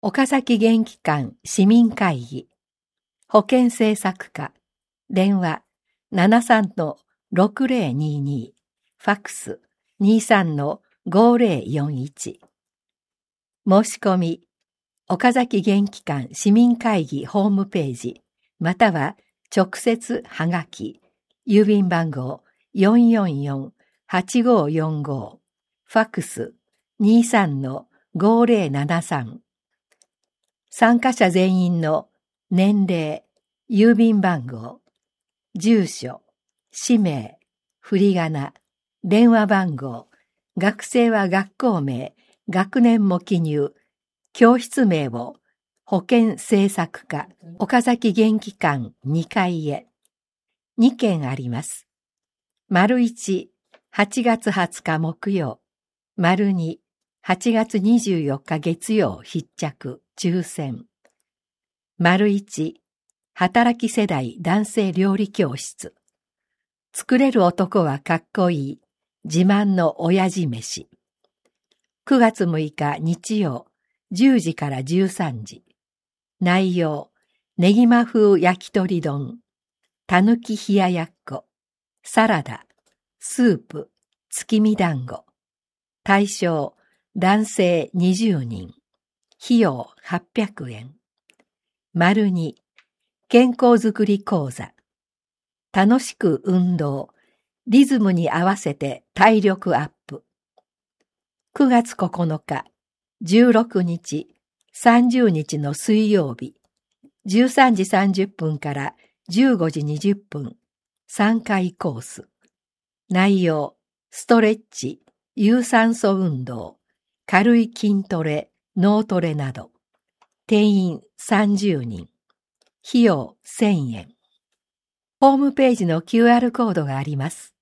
岡崎元気館市民会議、保健政策課、電話 73-6022、ファックス 23-5041。申し込み、岡崎元気館市民会議ホームページ、または直接はがき、郵便番号 444-8545、ファックス 23-5073。参加者全員の年齢、郵便番号、住所、氏名、振り仮名、電話番号、学生は学校名、学年も記入、教室名を保健政策課岡崎元気館2階へ。2件あります。1、8月20日木曜。2、8月24日月曜必着抽選。1、働き世代男性料理教室。作れる男はかっこいい。自慢の親父飯。9月6日日曜10時から13時。内容、ねぎま風焼き鳥丼、たぬき冷ややっこ、サラダ、スープ、月見団子。対象、男性20人。費用800円。2、健康づくり講座。楽しく運動、リズムに合わせて体力アップ。9月9日、16日、30日の水曜日、13時30分から15時20分、3回コース。内容、ストレッチ、有酸素運動、軽い筋トレ、脳トレなど。定員30人。費用1000円。ホームページの QR コードがあります。